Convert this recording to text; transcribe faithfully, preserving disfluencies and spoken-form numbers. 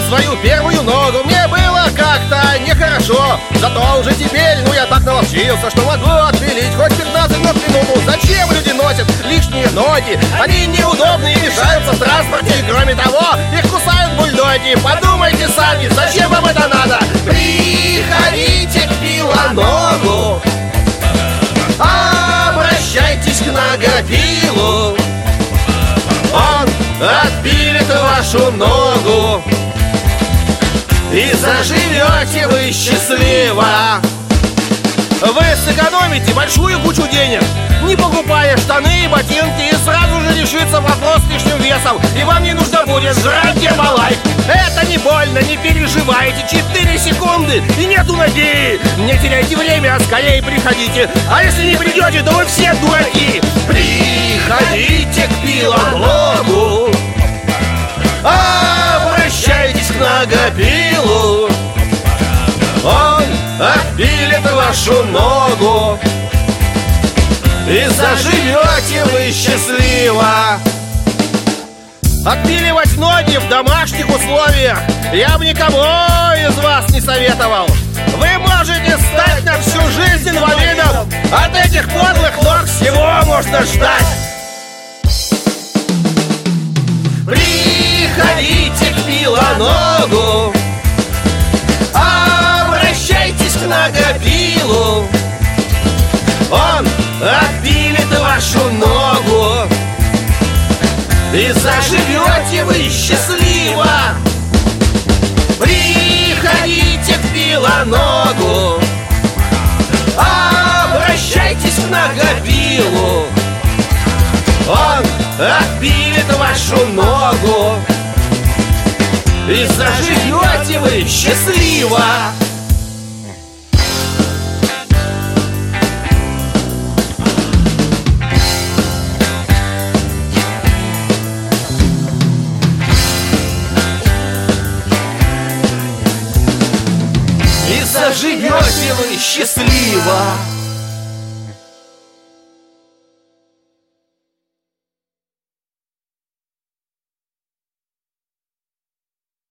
свою первую ногу, мне было как-то нехорошо. Зато уже теперь, ну я так наловчился, что могу отпилить хоть пятнадцать ног в минуту. Зачем люди носят лишние ноги? Они неудобны и мешаются в транспорте. И кроме того, их кусают бульдоги. Подумайте сами, зачем вам это надо? Приходите к пилоногу, обращайтесь к ногопилу, он отпилит вашу ногу, и заживете вы счастливо. Вы сэкономите большую кучу денег, не покупая штаны и ботинки, и сразу же решится вопрос с лишним весом, и вам не нужно будет жрать Гербалайф. Это не больно, не переживайте. Четыре секунды и нету ноги. Не теряйте время, а скорее приходите. А если не придете, то вы все дураки. Приходите к пилоногу, обращайтесь к ногопилу, он отпилит вашу ногу, и заживете вы счастливо. Отпиливать ноги в домашних условиях я бы никому из вас не советовал. Вы можете стать на всю жизнь инвалидом. От этих подлых ног всего можно ждать. Приходите к пилоногу, обращайтесь к ногопилу, он отпилит вашу ногу, и заживете вы счастливо. Приходите к пилоногу, обращайтесь к ногопилу, он отпилит вашу ногу, и заживете вы счастливо. И заживете вы счастливо.